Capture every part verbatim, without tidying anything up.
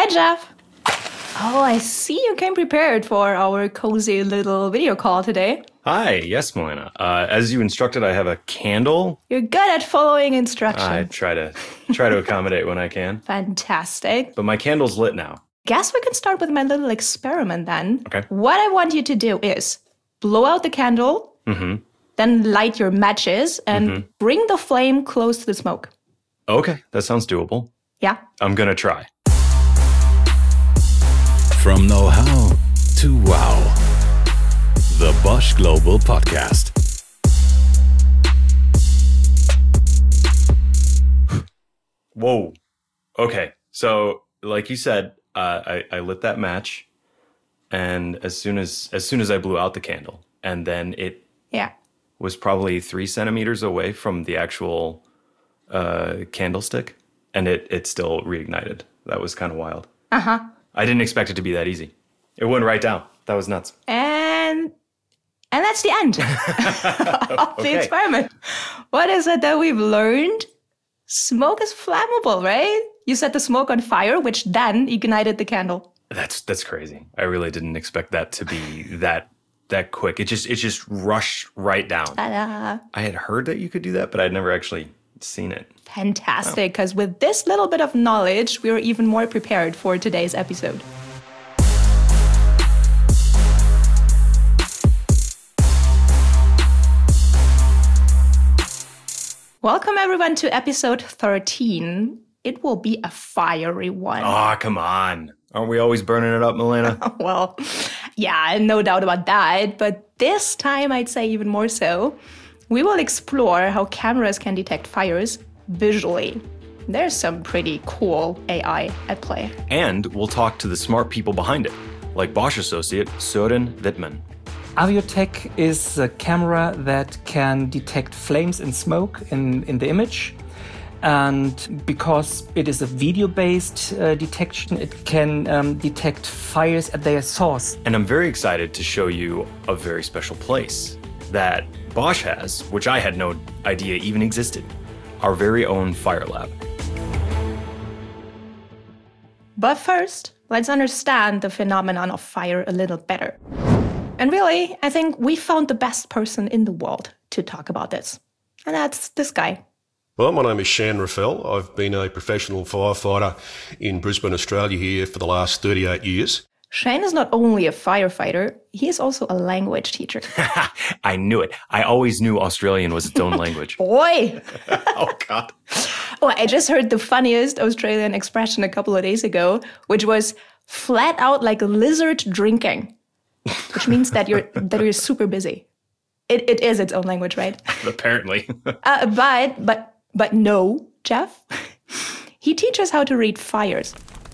Hi, Jeff. Oh, I see you came prepared for our cozy little video call today. Hi, yes, Milena. Uh, as you instructed, I have a candle. You're good at following instructions. I try to try to accommodate when I can. Fantastic. But my candle's lit now. Guess we can start with my little experiment then. Okay. What I want you to do is blow out the candle, Mm-hmm. then light your matches and Mm-hmm. bring the flame close to the smoke. Okay, that sounds doable. Yeah? I'm gonna try. From know-how to wow. The Bosch Global Podcast. Whoa. Okay, so like you said, uh, I, I lit that match, and as soon as as soon as I blew out the candle, and then it Yeah. was probably three centimeters away from the actual uh, candlestick, and it it still reignited. That was kind of wild. Uh-huh. I didn't expect it to be that easy. It went right down. That was nuts. And and that's the end of the Okay. experiment. What is it that we've learned? Smoke is flammable, right? You set the smoke on fire, which then ignited the candle. That's that's crazy. I really didn't expect that to be that that quick. It just it just rushed right down. Ta-da. I had heard that you could do that, but I'd never actually seen it. Fantastic, because with this little bit of knowledge, we are even more prepared for today's episode. Welcome everyone to episode thirteen. It will be a fiery one. Aw, come on. Aren't we always burning it up, Milena? Well, yeah, no doubt about that. But this time, I'd say even more so. We will explore how cameras can detect fires visually. There's some pretty cool A I at play. And we'll talk to the smart people behind it, like Bosch associate Søren Wittmann. Aviotech is a camera that can detect flames and smoke in, in the image. And because it is a video-based uh, detection, it can um, detect fires at their source. And I'm very excited to show you a very special place that Bosch has, which I had no idea even existed. Our very own fire lab. But first, let's understand the phenomenon of fire a little better. And really, I think we found the best person in the world to talk about this. And that's this guy. Well, my name is Shan Raffel. I've been a professional firefighter in Brisbane, Australia here for the last thirty-eight years. Shane is not only a firefighter, he is also a language teacher. I knew it. I always knew Australian was its own language. Boy! Oh, God. Oh, I just heard the funniest Australian expression a couple of days ago, which was flat out like a lizard drinking, which means that you're that you're super busy. It it is its own language, right? Apparently. Uh, but but but no, Jeff. He teaches how to read fires.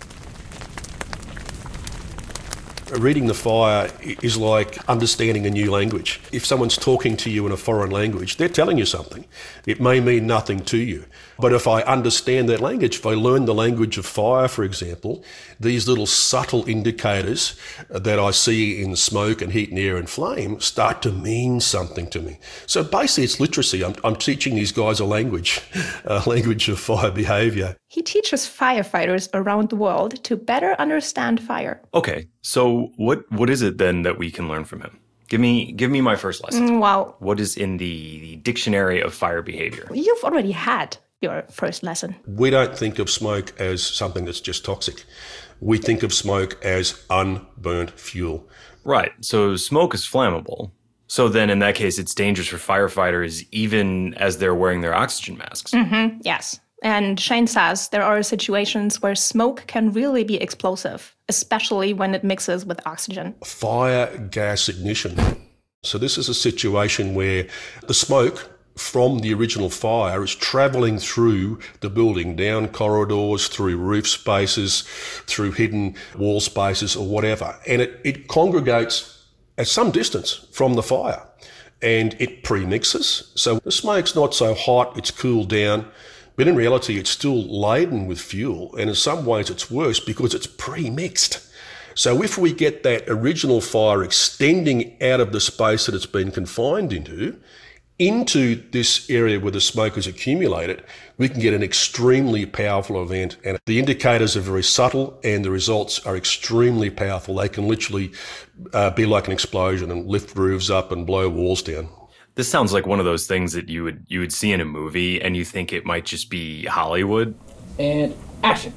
Reading the fire is like understanding a new language. If someone's talking to you in a foreign language, they're telling you something. It may mean nothing to you. But if I understand that language, if I learn the language of fire, for example, these little subtle indicators that I see in smoke and heat and air and flame start to mean something to me. So basically it's literacy. I'm, I'm teaching these guys a language, a language of fire behavior. He teaches firefighters around the world to better understand fire. Okay, so what what is it then that we can learn from him? Give me give me my first lesson. Mm, Wow, What is in the, the dictionary of fire behavior? you've already had your first lesson. We don't think of smoke as something that's just toxic. We think of smoke as unburnt fuel. Right, so smoke is flammable. So then in that case, it's dangerous for firefighters even as they're wearing their oxygen masks. Yes. And Shane says there are situations where smoke can really be explosive, especially when it mixes with oxygen. Fire gas ignition. So this is a situation where the smoke from the original fire is travelling through the building, down corridors, through roof spaces, through hidden wall spaces or whatever. And it, it congregates at some distance from the fire and it premixes. So the smoke's not so hot, it's cooled down. But in reality, it's still laden with fuel, and in some ways it's worse because it's pre-mixed. So if we get that original fire extending out of the space that it's been confined into, into this area where the smoke is accumulated, we can get an extremely powerful event. And the indicators are very subtle and the results are extremely powerful. They can literally uh, be like an explosion and lift roofs up and blow walls down. This sounds like one of those things that you would you would see in a movie and you think it might just be Hollywood. And action.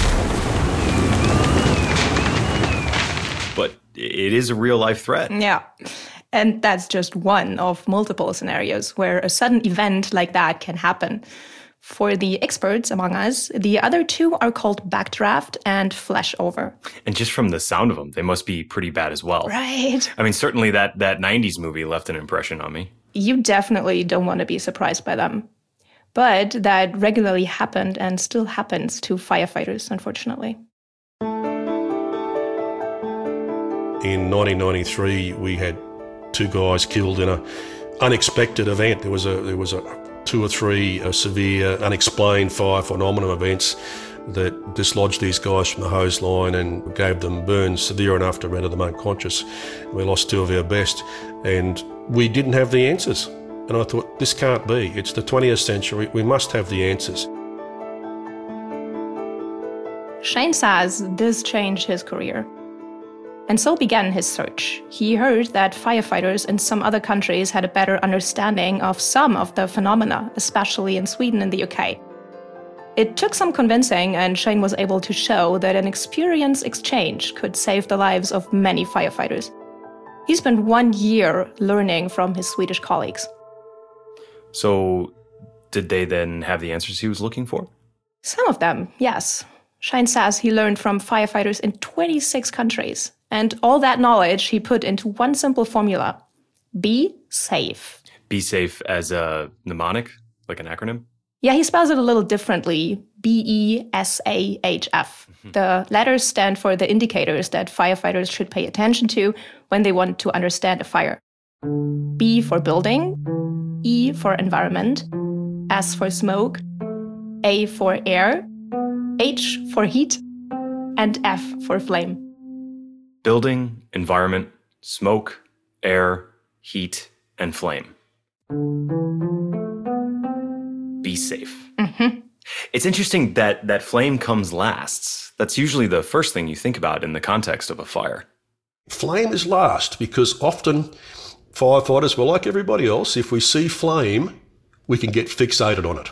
But it is a real life threat. Yeah. And that's just one of multiple scenarios where a sudden event like that can happen. For the experts among us, the other two are called backdraft and flashover. And just from the sound of them, they must be pretty bad as well. Right. I mean, certainly that, that nineties movie left an impression on me. You definitely don't want to be surprised by them. But that regularly happened and still happens to firefighters, unfortunately. In nineteen ninety-three, we had two guys killed in an unexpected event. There was a there was a two or three uh, severe, unexplained fire phenomenon events that dislodged these guys from the hose line and gave them burns severe enough to render them unconscious. We lost two of our best, and we didn't have the answers. And I thought, this can't be. It's the twentieth century. We must have the answers. Shane says this changed his career. And so began his search. He heard that firefighters in some other countries had a better understanding of some of the phenomena, especially in Sweden and the U K. It took some convincing, and Shane was able to show that an experience exchange could save the lives of many firefighters. He spent one year learning from his Swedish colleagues. So, did they then have the answers he was looking for? Some of them, yes. Shane says he learned from firefighters in twenty-six countries. And all that knowledge he put into one simple formula. Be safe. Be safe as a mnemonic, like an acronym? Yeah, he spells it a little differently. B E S A H F. The letters stand for the indicators that firefighters should pay attention to when they want to understand a fire. B for building, E for environment, S for smoke, A for air, H for heat, and F for flame. Building, environment, smoke, air, heat, and flame. Be safe. Mm-hmm. It's interesting that that flame comes last. That's usually the first thing you think about in the context of a fire. Flame is last because often firefighters, well, like everybody else, if we see flame, we can get fixated on it.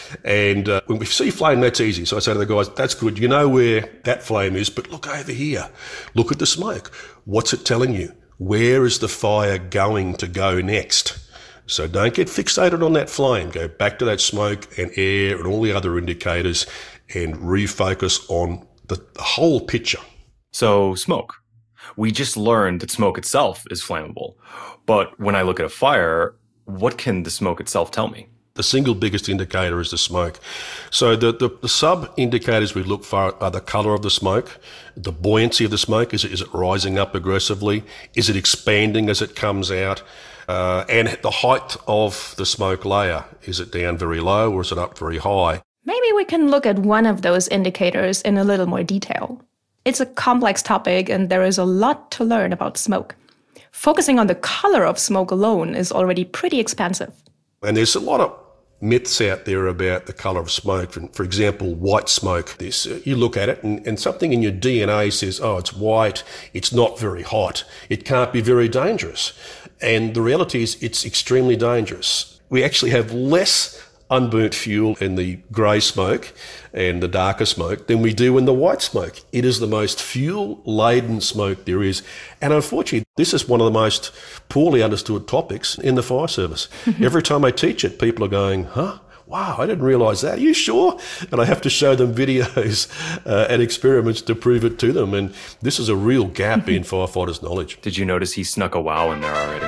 And uh, when we see flame, that's easy. So I say to the guys, that's good. You know where that flame is, but look over here. Look at the smoke. What's it telling you? Where is the fire going to go next? So don't get fixated on that flame. Go back to that smoke and air and all the other indicators and refocus on the, the whole picture. So smoke. We just learned that smoke itself is flammable. But when I look at a fire, what can the smoke itself tell me? The single biggest indicator is the smoke. So the, the, the sub-indicators we look for are the colour of the smoke, the buoyancy of the smoke. Is it, is it rising up aggressively? Is it expanding as it comes out? Uh, and the height of the smoke layer. Is it down very low or is it up very high? Maybe we can look at one of those indicators in a little more detail. It's a complex topic and there is a lot to learn about smoke. Focusing on the color of smoke alone is already pretty expansive. And there's a lot of myths out there about the colour of smoke. For, for example, white smoke. This, uh, you look at it and, and something in your D N A says, oh, it's white, it's not very hot, it can't be very dangerous. And the reality is it's extremely dangerous. We actually have less unburnt fuel in the grey smoke and the darker smoke than we do in the white smoke. It is the most fuel-laden smoke there is. And unfortunately, this is one of the most poorly understood topics in the fire service. Every time I teach it, people are going, huh? Wow, I didn't realise that. Are you sure? And I have to show them videos uh, and experiments to prove it to them. And this is a real gap in firefighters' knowledge. Did you notice he snuck a wow in there already?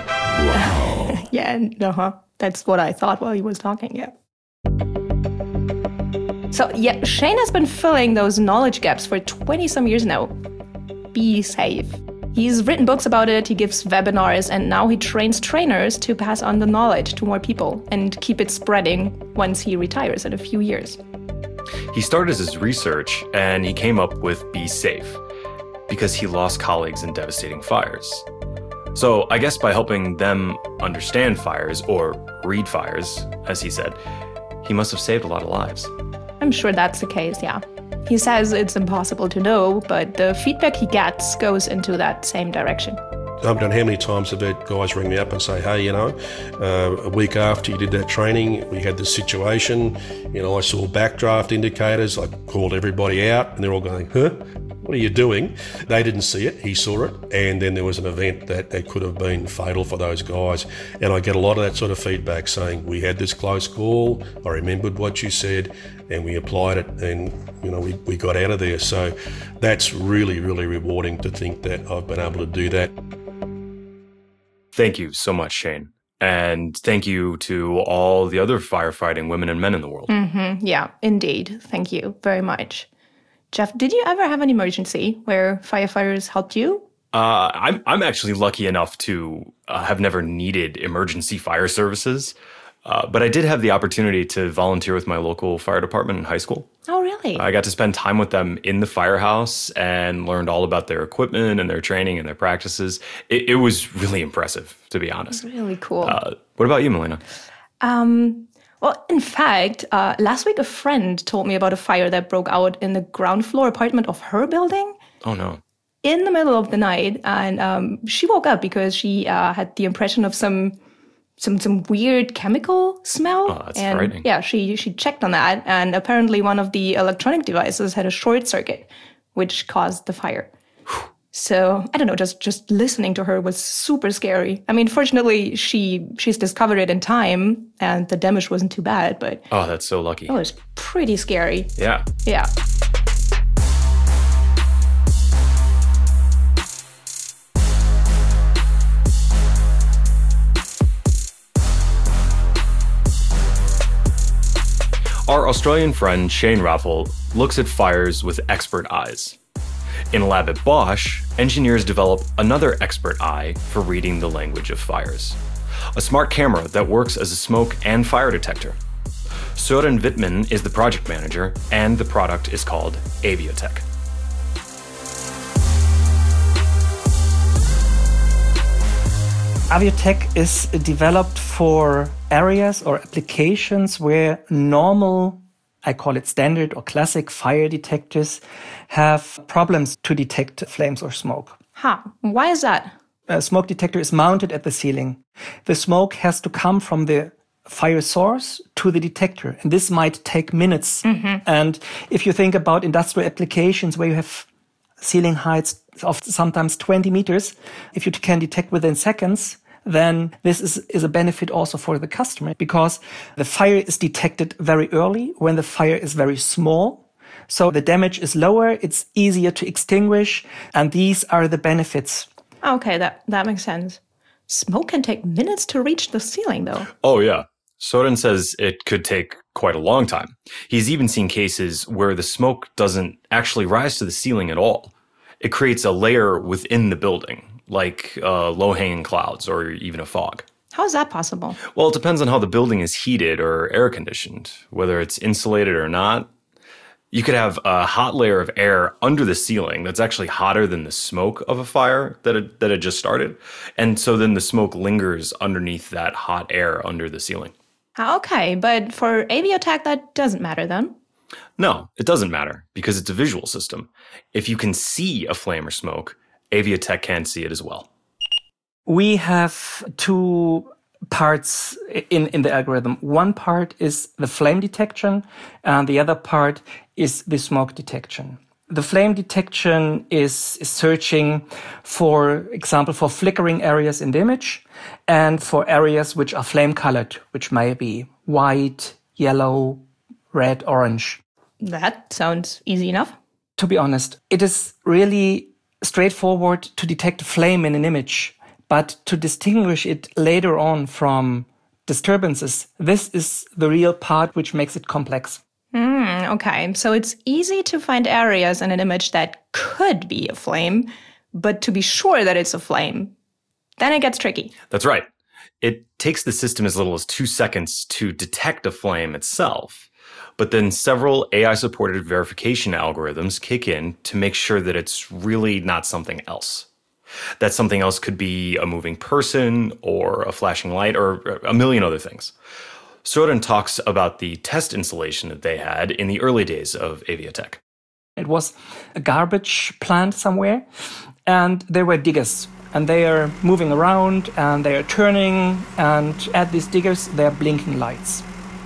Wow. Yeah, uh-huh. That's what I thought while he was talking, yeah. So, yeah, Shane has been filling those knowledge gaps for twenty some years now. Be safe. He's written books about it, he gives webinars, and now he trains trainers to pass on the knowledge to more people and keep it spreading once he retires in a few years. He started his research and he came up with Be Safe because he lost colleagues in devastating fires. So I guess by helping them understand fires, or read fires, as he said, he must have saved a lot of lives. I'm sure that's the case, yeah. He says it's impossible to know, but the feedback he gets goes into that same direction. I've done how many times have had guys ring me up and say, hey, you know, uh, a week after you did that training, we had this situation, you know, I saw backdraft indicators, I called everybody out, and they're all going, huh? What are you doing? They didn't see it, he saw it, and then there was an event that, that could have been fatal for those guys. And I get a lot of that sort of feedback saying, we had this close call, I remembered what you said, and we applied it, and, you know, we, we got out of there. So that's really, really rewarding to think that I've been able to do that. Thank you so much, Shane. And thank you to all the other firefighting women and men in the world. Mm-hmm. Yeah, indeed. Thank you very much. Jeff, did you ever have an emergency where firefighters helped you? Uh, I'm I'm actually lucky enough to uh, have never needed emergency fire services, uh, but I did have the opportunity to volunteer with my local fire department in high school. Oh, really? I got to spend time with them in the firehouse and learned all about their equipment and their training and their practices. It, it was really impressive, to be honest. Really cool. Uh, what about you, Melina? Um, well, in fact, uh, last week a friend told me about a fire that broke out in the ground floor apartment of her building. Oh, no. In the middle of the night, and um, she woke up because she uh, had the impression of some some some weird chemical smell. Oh, that's and frightening. Yeah, she she checked on that, and apparently one of the electronic devices had a short circuit, which caused the fire. So I don't know, just just listening to her was super scary. I mean, fortunately, she she's discovered it in time, and the damage wasn't too bad. But Oh, that's so lucky. it was pretty scary. Yeah. Yeah. Our Australian friend Shane Raffel looks at fires with expert eyes. In a lab at Bosch, engineers develop another expert eye for reading the language of fires. A smart camera that works as a smoke and fire detector. Søren Wittmann is the project manager, and the product is called Aviotech. Aviotech is developed for areas or applications where normal, I call it standard or classic fire detectors, have problems to detect flames or smoke. Huh. Why is that? A smoke detector is mounted at the ceiling. The smoke has to come from the fire source to the detector, and this might take minutes. Mm-hmm. And if you think about industrial applications where you have ceiling heights of sometimes twenty meters, if you can detect within seconds, then this is, is a benefit also for the customer, because the fire is detected very early when the fire is very small. So the damage is lower, it's easier to extinguish, and these are the benefits. Okay, that, that makes sense. Smoke can take minutes to reach the ceiling, though. Oh, yeah. Søren says it could take quite a long time. He's even seen cases where the smoke doesn't actually rise to the ceiling at all. It creates a layer within the building, like uh, low-hanging clouds or even a fog. How is that possible? Well, it depends on how the building is heated or air-conditioned, whether it's insulated or not. You could have a hot layer of air under the ceiling that's actually hotter than the smoke of a fire that had, that had just started. And so then the smoke lingers underneath that hot air under the ceiling. Okay, but for Aviotech, that doesn't matter then? No, it doesn't matter because it's a visual system. If you can see a flame or smoke, Aviotech can see it as well. We have two parts in, in the algorithm. One part is the flame detection, and the other part is the smoke detection. The flame detection is, is searching, for example, for flickering areas in the image and for areas which are flame colored, which may be white, yellow, red, orange. That sounds easy enough. To be honest, it is really straightforward to detect a flame in an image, but to distinguish it later on from disturbances, this is the real part which makes it complex. Mm, okay, so it's easy to find areas in an image that could be a flame, but to be sure that it's a flame, then it gets tricky. That's right. It takes the system as little as two seconds to detect a flame itself. But then several A I-supported verification algorithms kick in to make sure that it's really not something else. That something else could be a moving person or a flashing light or a million other things. Søren talks about the test installation that they had in the early days of Aviotec. It was a garbage plant somewhere, and there were diggers, and they are moving around, and they are turning, and at these diggers, there are blinking lights.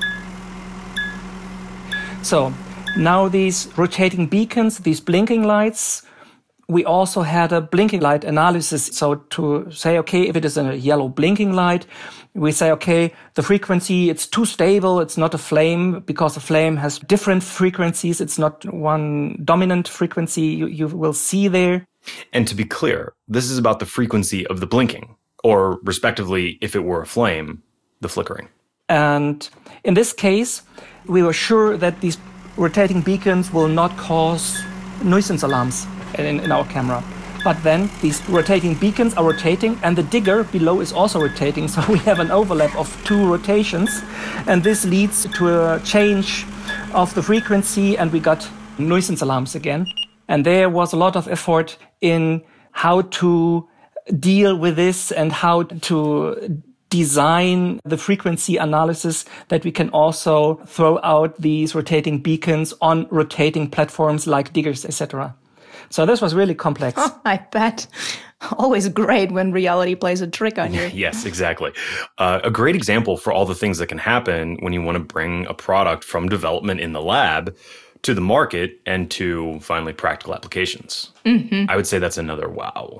So now these rotating beacons, these blinking lights, we also had a blinking light analysis. So to say, okay, if it is a yellow blinking light, we say, okay, the frequency, it's too stable. It's not a flame because a flame has different frequencies. It's not one dominant frequency you, you will see there. And to be clear, this is about the frequency of the blinking, or respectively, if it were a flame, the flickering. And in this case, we were sure that these rotating beacons will not cause nuisance alarms in, in our camera. But then these rotating beacons are rotating, and the digger below is also rotating. So we have an overlap of two rotations, and this leads to a change of the frequency, and we got nuisance alarms again. And there was a lot of effort in how to deal with this and how to design the frequency analysis that we can also throw out these rotating beacons on rotating platforms like diggers, et cetera. So this was really complex. Oh, I bet. Always great when reality plays a trick on you. Yes, exactly. Uh, a great example for all the things that can happen when you want to bring a product from development in the lab to the market and to finally practical applications. Mm-hmm. I would say that's another wow.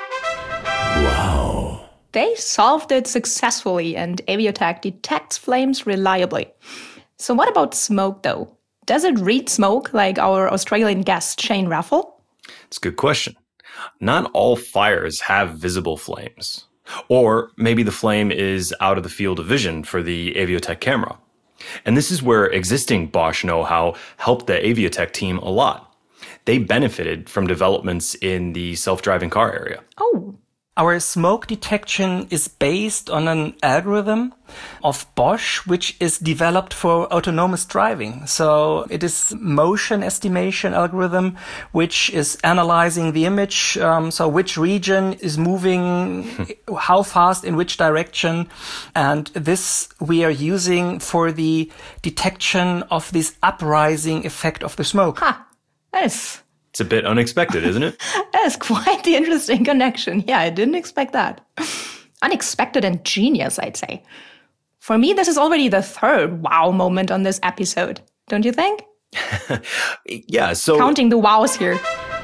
Wow. They solved it successfully, and Aviotec detects flames reliably. So what about smoke, though? Does it read smoke like our Australian guest, Shane Raffel? It's a good question. Not all fires have visible flames. Or maybe the flame is out of the field of vision for the Aviotec camera. And this is where existing Bosch know-how helped the Aviotec team a lot. They benefited from developments in the self-driving car area. Oh. Our smoke detection is based on an algorithm of Bosch, which is developed for autonomous driving. So it is motion estimation algorithm, which is analyzing the image. Um, so which region is moving, how fast, in which direction. And this we are using for the detection of this uprising effect of the smoke. Ha! That is... It's a bit unexpected, isn't it? That's quite the interesting connection. Yeah, I didn't expect that. Unexpected and genius, I'd say. For me, this is already the third wow moment on this episode. Don't you think? Yeah, so... Counting the wows here.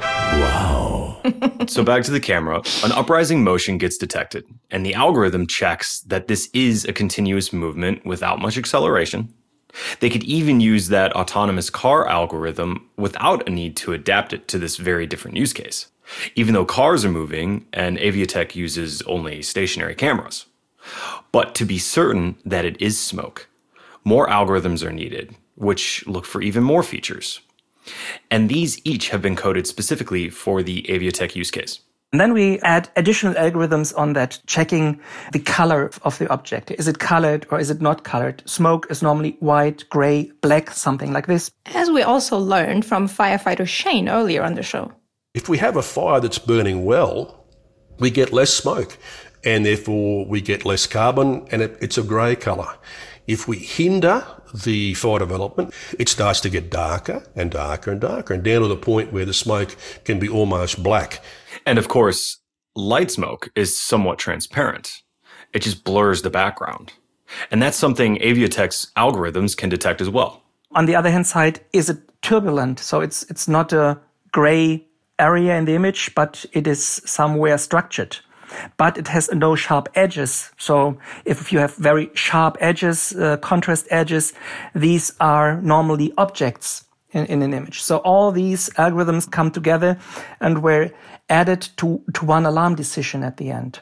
Wow. So back to the camera, an uprising motion gets detected, and the algorithm checks that this is a continuous movement without much acceleration. They could even use that autonomous car algorithm without a need to adapt it to this very different use case, even though cars are moving and Aviotec uses only stationary cameras. But to be certain that it is smoke, more algorithms are needed, which look for even more features. And these each have been coded specifically for the Aviotec use case. And then we add additional algorithms on that, checking the color of the object. Is it colored or is it not colored? Smoke is normally white, gray, black, something like this. As we also learned from firefighter Shane earlier on the show. If we have a fire that's burning well, we get less smoke, and therefore we get less carbon, and it, it's a grey colour. If we hinder the fire development, it starts to get darker and darker and darker, and down to the point where the smoke can be almost black. And of course, light smoke is somewhat transparent. It just blurs the background. And that's something Aviotec's algorithms can detect as well. On the other hand side, is it turbulent? So it's it's not a gray area in the image, but it is somewhere structured. But it has no sharp edges. So if you have very sharp edges, uh, contrast edges, these are normally objects in, in an image. So all these algorithms come together and were added to, to one alarm decision at the end.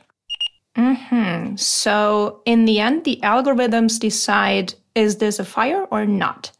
Mm-hmm. So in the end, the algorithms decide, is this a fire or not?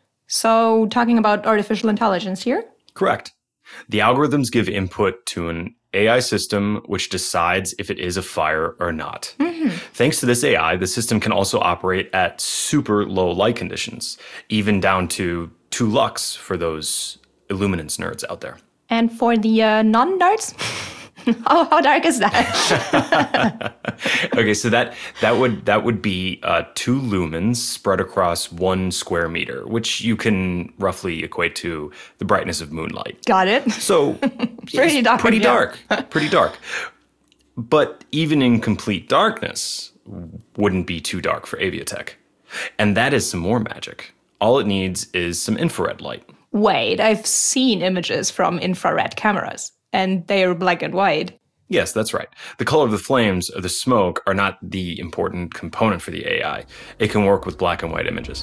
So talking about artificial intelligence here? Correct. The algorithms give input to an A I system which decides if it is a fire or not. Mm-hmm. Thanks to this A I, the system can also operate at super low light conditions, even down to two lux for those illuminance nerds out there. And for the uh, non-nerds, Oh, how dark is that? Okay, so that that would that would be uh, two lumens spread across one square meter, which you can roughly equate to the brightness of moonlight. Got it. So Pretty it's dark, pretty yeah. dark, pretty dark. But even in complete darkness, wouldn't be too dark for Aviotech, and that is some more magic. All it needs is some infrared light. Wait, I've seen images from infrared cameras, and they are black and white. Yes, that's right. The color of the flames or the smoke are not the important component for the A I. It can work with black and white images.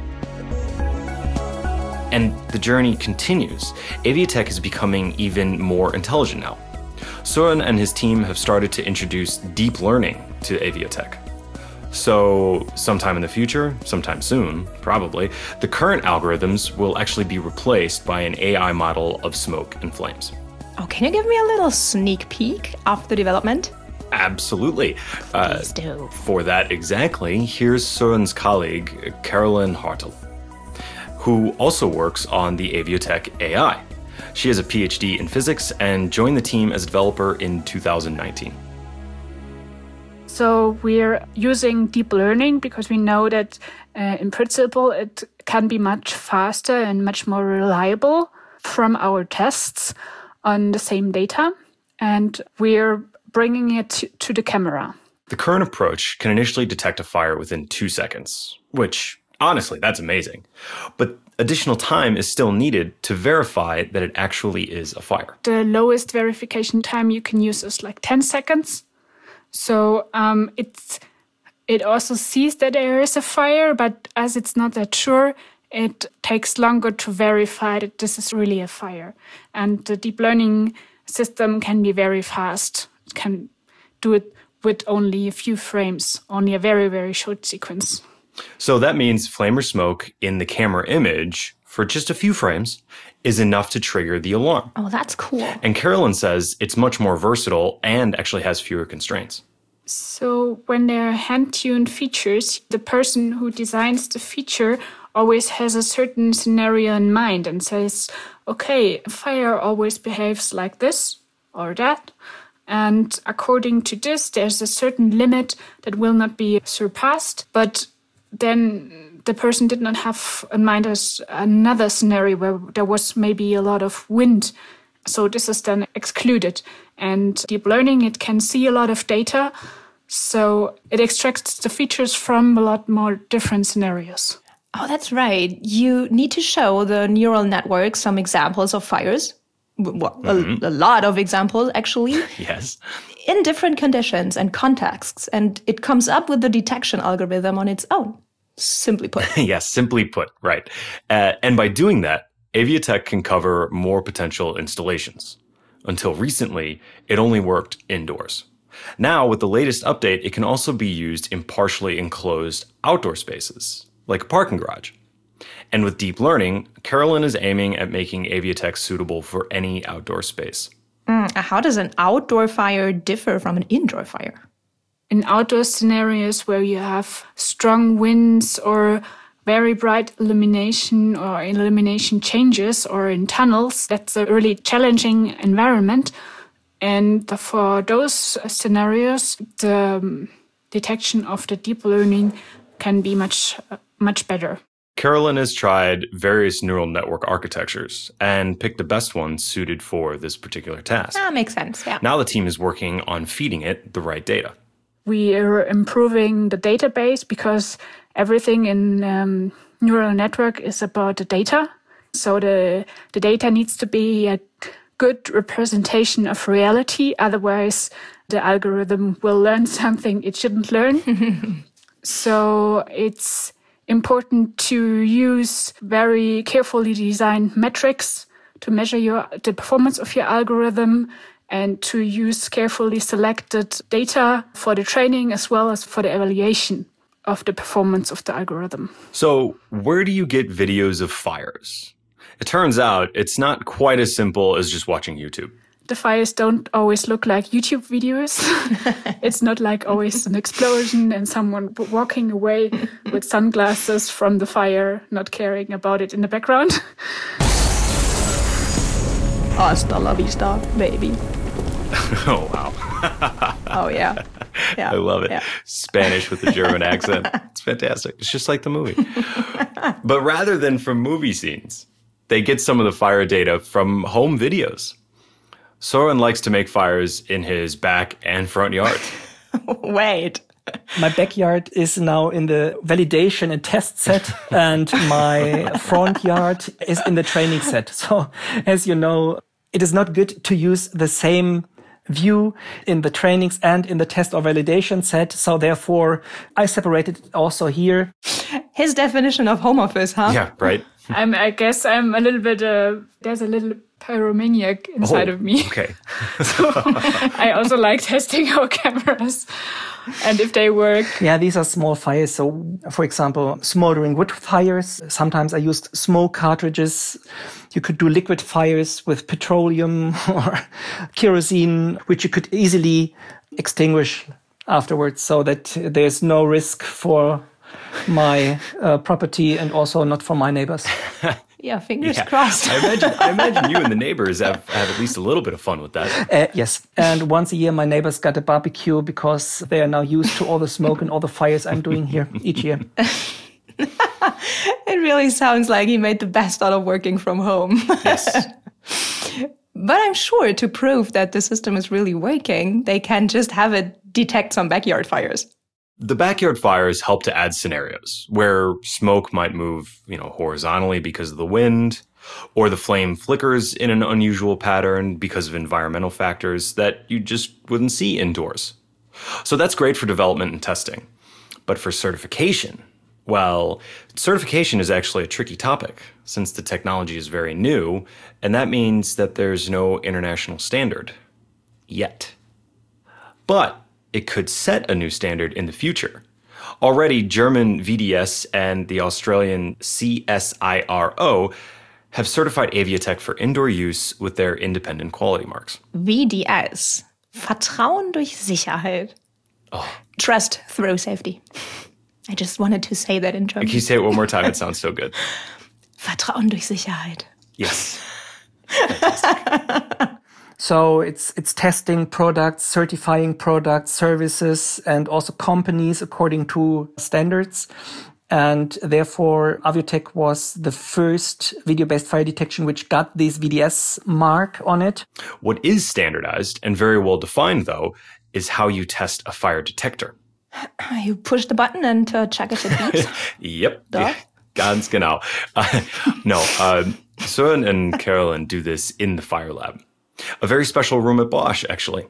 And the journey continues. Aviotech is becoming even more intelligent now. Søren and his team have started to introduce deep learning to Aviotech. So sometime in the future, sometime soon, probably, the current algorithms will actually be replaced by an A I model of smoke and flames. Oh, can you give me a little sneak peek of the development? Absolutely. Uh, Please do. for that exactly, here's Søren's colleague, Carolyn Hartel, who also works on the Aviotech A I. She has a P H D in physics and joined the team as a developer in two thousand nineteen. So we're using deep learning because we know that uh, in principle it can be much faster and much more reliable from our tests on the same data. And we're bringing it to, to the camera. The current approach can initially detect a fire within two seconds, which honestly, that's amazing. But additional time is still needed to verify that it actually is a fire. The lowest verification time you can use is like ten seconds. So um, it's it also sees that there is a fire, but as it's not that sure, it takes longer to verify that this is really a fire. And the deep learning system can be very fast. It can do it with only a few frames, only a very, very short sequence. So that means flame or smoke in the camera image for just a few frames is enough to trigger the alarm. Oh, that's cool. And Carolyn says it's much more versatile and actually has fewer constraints. So when there are hand-tuned features, the person who designs the feature always has a certain scenario in mind and says, okay, fire always behaves like this or that. And according to this, there's a certain limit that will not be surpassed. But then the person did not have in mind as another scenario where there was maybe a lot of wind. So this is then excluded. And deep learning, it can see a lot of data. So it extracts the features from a lot more different scenarios. Oh, that's right. You need to show the neural network some examples of fires. Well, mm-hmm. a, a lot of examples, actually. Yes. In different conditions and contexts. And it comes up with the detection algorithm on its own. Simply put. Yes, simply put, right. Uh, and by doing that, Aviotech can cover more potential installations. Until recently, it only worked indoors. Now, with the latest update, it can also be used in partially enclosed outdoor spaces, like a parking garage. And with deep learning, Carolyn is aiming at making Aviotech suitable for any outdoor space. Mm, how does an outdoor fire differ from an indoor fire? In outdoor scenarios where you have strong winds or very bright illumination or illumination changes or in tunnels, that's a really challenging environment. And for those scenarios, the detection of the deep learning can be much, much better. Carolyn has tried various neural network architectures and picked the best one suited for this particular task. That makes sense, yeah. Now the team is working on feeding it the right data. We are improving the database because everything in um, neural network is about the data. So the, the data needs to be a good representation of reality. Otherwise, the algorithm will learn something it shouldn't learn. So it's important to use very carefully designed metrics to measure your the performance of your algorithm and to use carefully selected data for the training as well as for the evaluation of the performance of the algorithm. So where do you get videos of fires? It turns out it's not quite as simple as just watching YouTube. The fires don't always look like YouTube videos. It's not like always an explosion and someone walking away with sunglasses from the fire, not caring about it in the background. Hasta la vista, baby. Oh, wow. Oh, yeah. Yeah. I love it. Yeah. Spanish with a German accent. It's fantastic. It's just like the movie. But rather than from movie scenes, they get some of the fire data from home videos. Soren likes to make fires in his back and front yard. Wait. My backyard is now in the validation and test set, and my front yard is in the training set. So, as you know, it is not good to use the same view in the trainings and in the test or validation set. So therefore, I separated it also here. His definition of home office, huh? Yeah, right? I'm, I guess I'm a little bit, uh, there's a little pyromaniac inside Oh, of me. Okay. So I also like testing our cameras and if they work. Yeah, these are small fires. So, for example, smoldering wood fires. Sometimes I used smoke cartridges. You could do liquid fires with petroleum or kerosene, which you could easily extinguish afterwards so that there's no risk for my uh, property and also not for my neighbors. Yeah, fingers Yeah. crossed. I imagine, I imagine you and the neighbors have, have at least a little bit of fun with that. Uh, yes. And once a year, my neighbors got a barbecue because they are now used to all the smoke and all the fires I'm doing here each year. It really sounds like he made the best out of working from home. Yes. But I'm sure to prove that the system is really working, they can just have it detect some backyard fires. The backyard fires help to add scenarios where smoke might move, you know, horizontally because of the wind, or the flame flickers in an unusual pattern because of environmental factors that you just wouldn't see indoors. So that's great for development and testing. But for certification, well, certification is actually a tricky topic since the technology is very new, and that means that there's no international standard yet. But it could set a new standard in the future. Already, German V D S and the Australian C S I R O have certified Aviatec for indoor use with their independent quality marks. V D S. Vertrauen durch Sicherheit. Oh. Trust through safety. I just wanted to say that in German. Can you say it one more time? It sounds so good. Vertrauen durch Sicherheit. Yes. So it's it's testing products, certifying products, services, and also companies according to standards. And therefore, Aviatec was the first video-based fire detection which got this V D S mark on it. What is standardized and very well defined, though, is how you test a fire detector. You push the button and uh, check if it beeps. Yep. Duh. Yeah, ganz genau. Uh, no, uh, Søren and Carolyn do this in the fire lab. A very special room at Bosch, actually.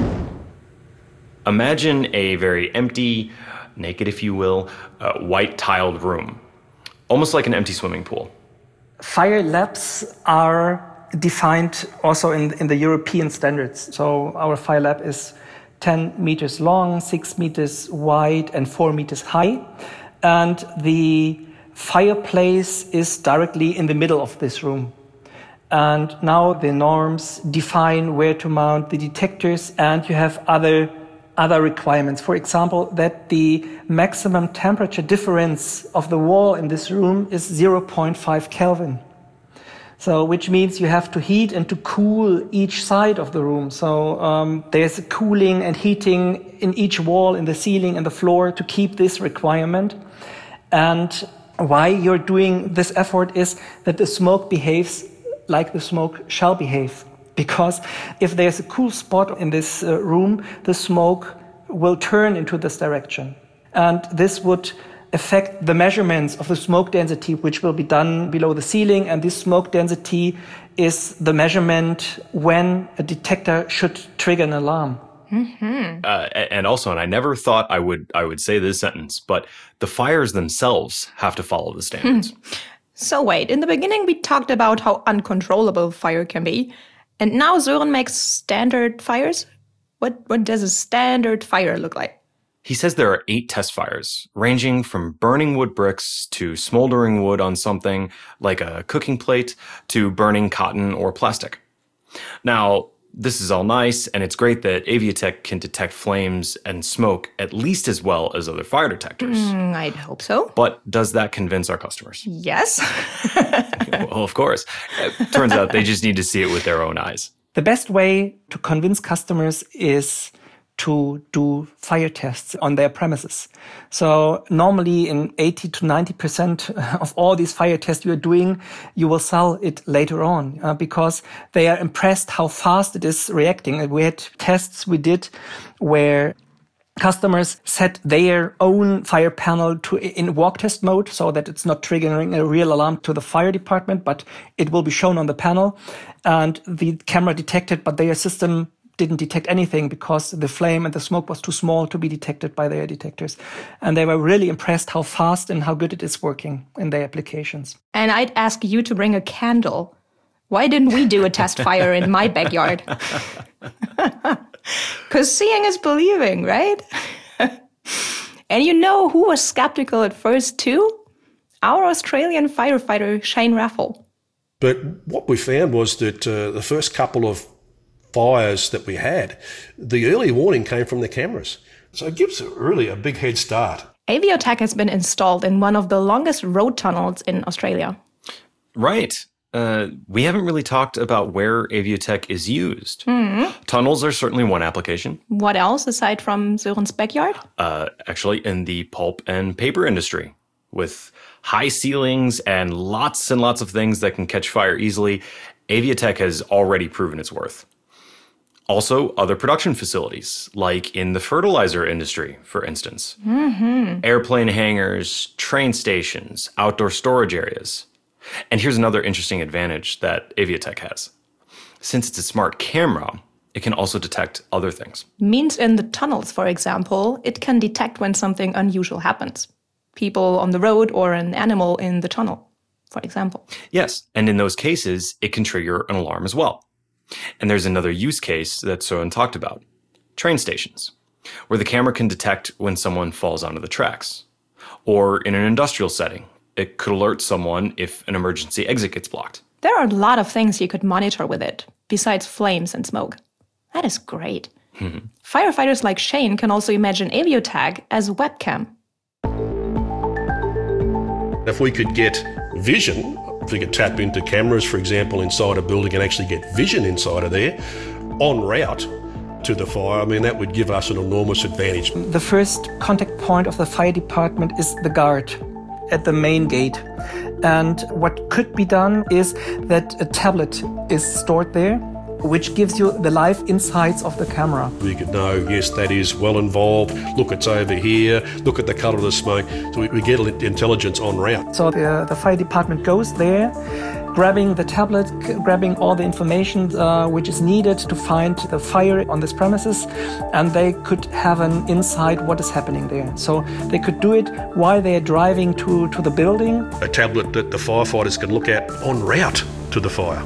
Imagine a very empty, naked if you will, uh, white tiled room. Almost like an empty swimming pool. Fire labs are defined also in, in the European standards. So our fire lab is ten meters long, six meters wide, and four meters high. And the fireplace is directly in the middle of this room. And now the norms define where to mount the detectors, and you have other other requirements. For example, that the maximum temperature difference of the wall in this room is zero point five Kelvin. So, which means you have to heat and to cool each side of the room. So um, there's cooling and heating in each wall, in the ceiling and the floor to keep this requirement. And why you're doing this effort is that the smoke behaves like the smoke shall behave. Because if there's a cool spot in this uh, room, the smoke will turn into this direction. And this would affect the measurements of the smoke density, which will be done below the ceiling. And this smoke density is the measurement when a detector should trigger an alarm. Mm-hmm. Uh, and also, and I never thought I would I would say this sentence, but the fires themselves have to follow the standards. So wait, in the beginning we talked about how uncontrollable fire can be. And now Søren makes standard fires? What what does a standard fire look like? He says there are eight test fires, ranging from burning wood bricks to smoldering wood on something like a cooking plate to burning cotton or plastic. Now, this is all nice, and it's great that Aviatec can detect flames and smoke at least as well as other fire detectors. Mm, I'd hope so. But does that convince our customers? Yes. Well, of course. It turns out they just need to see it with their own eyes. The best way to convince customers is to do fire tests on their premises. So normally in eighty to ninety percent of all these fire tests you're doing, you will sell it later on uh, because they are impressed how fast it is reacting. And we had tests we did where customers set their own fire panel to in walk test mode so that it's not triggering a real alarm to the fire department, but it will be shown on the panel. And the camera detected, but their system didn't detect anything because the flame and the smoke was too small to be detected by their detectors. And they were really impressed how fast and how good it is working in their applications. And I'd ask you to bring a candle. Why didn't we do a test fire in my backyard? Because seeing is believing, right? And you know who was skeptical at first too? Our Australian firefighter, Shane Raffel. But what we found was that uh, the first couple of fires that we had, the early warning came from the cameras. So it gives really a big head start. Aviotech has been installed in one of the longest road tunnels in Australia. Right. Uh, we haven't really talked about where Aviotech is used. Mm-hmm. Tunnels are certainly one application. What else aside from Sören's backyard? Uh, actually, in the pulp and paper industry, with high ceilings and lots and lots of things that can catch fire easily, Aviotech has already proven its worth. Also, other production facilities, like in the fertilizer industry, for instance. Mm-hmm. Airplane hangars, train stations, outdoor storage areas. And here's another interesting advantage that Aviotech has. Since it's a smart camera, it can also detect other things. Means in the tunnels, for example, it can detect when something unusual happens. People on the road or an animal in the tunnel, for example. Yes, and in those cases, it can trigger an alarm as well. And there's another use case that Søren talked about, train stations, where the camera can detect when someone falls onto the tracks. Or in an industrial setting, it could alert someone if an emergency exit gets blocked. There are a lot of things you could monitor with it, besides flames and smoke. That is great. Mm-hmm. Firefighters like Shane can also imagine Aviotech as a webcam. If we could get vision, if we could tap into cameras, for example, inside a building and actually get vision inside of there, en route to the fire, I mean, that would give us an enormous advantage. The first contact point of the fire department is the guard at the main gate. And what could be done is that a tablet is stored there, which gives you the live insights of the camera. We could know, yes, that is well involved. Look, it's over here. Look at the colour of the smoke. So we, we get intelligence en route. So the, the fire department goes there, grabbing the tablet, c- grabbing all the information uh, which is needed to find the fire on this premises, and they could have an insight what is happening there. So they could do it while they are driving to, to the building. A tablet that the firefighters can look at en route to the fire.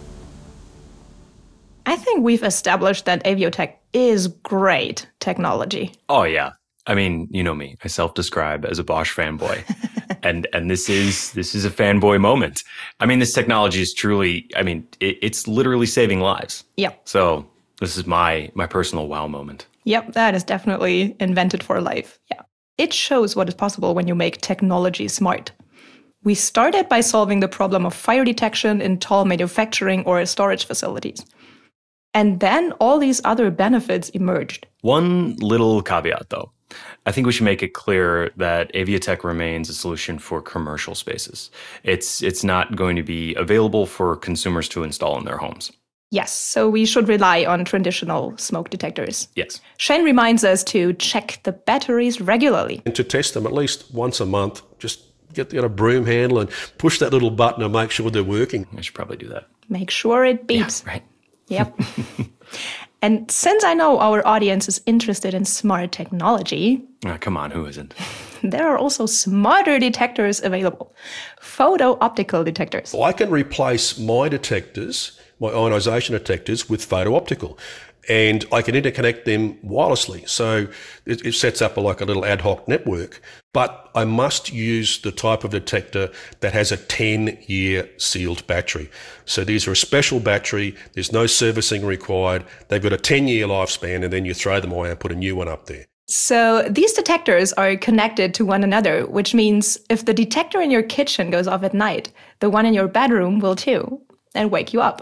I think we've established that Aviotech is great technology. Oh, yeah. I mean, you know me. I self-describe as a Bosch fanboy. and and this is this is a fanboy moment. I mean, this technology is truly, I mean, it, it's literally saving lives. Yep. So this is my my personal wow moment. Yep, that is definitely invented for life. Yeah. It shows what is possible when you make technology smart. We started by solving the problem of fire detection in tall manufacturing or storage facilities. And then all these other benefits emerged. One little caveat, though. I think we should make it clear that Aviotech remains a solution for commercial spaces. It's it's not going to be available for consumers to install in their homes. Yes, so we should rely on traditional smoke detectors. Yes. Shane reminds us to check the batteries regularly. And to test them at least once a month, just get a broom handle and push that little button and make sure they're working. I should probably do that. Make sure it beeps. Yeah, right. Yep. And since I know our audience is interested in smart technology... Oh, come on, who isn't? There are also smarter detectors available. Photo-optical detectors. I can replace my detectors, my ionisation detectors, with photo-optical. And I can interconnect them wirelessly. So it, it sets up a, like a little ad hoc network. But I must use the type of detector that has a ten-year sealed battery. So these are a special battery. There's no servicing required. They've got a ten-year lifespan, and then you throw them away and put a new one up there. So these detectors are connected to one another, which means if the detector in your kitchen goes off at night, the one in your bedroom will too, and wake you up.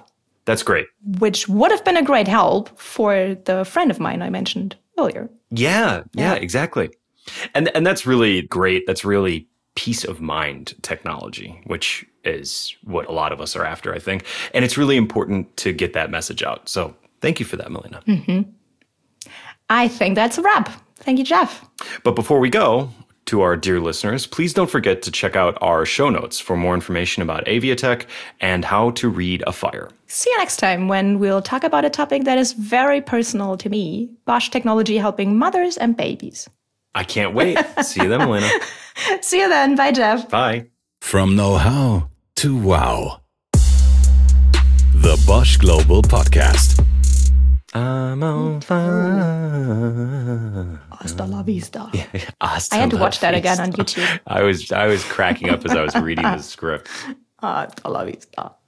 That's great. Which would have been a great help for the friend of mine I mentioned earlier. Yeah, yeah, Yeah. exactly. And and that's really great. That's really peace of mind technology, which is what a lot of us are after, I think. And it's really important to get that message out. So thank you for that, Melina. Mm-hmm. I think that's a wrap. Thank you, Jeff. But before we go, to our dear listeners, please don't forget to check out our show notes for more information about Aviatech and how to read a fire. See you next time when we'll talk about a topic that is very personal to me, Bosch technology helping mothers and babies. I can't wait. See you then, Melina. See you then. Bye, Jeff. Bye. From know-how to wow. The Bosch Global Podcast. I'm on fire. Hasta la vista. Yeah, hasta I had to la watch that again vista. on YouTube. I was I was cracking up as I was reading the script. Hasta la vista.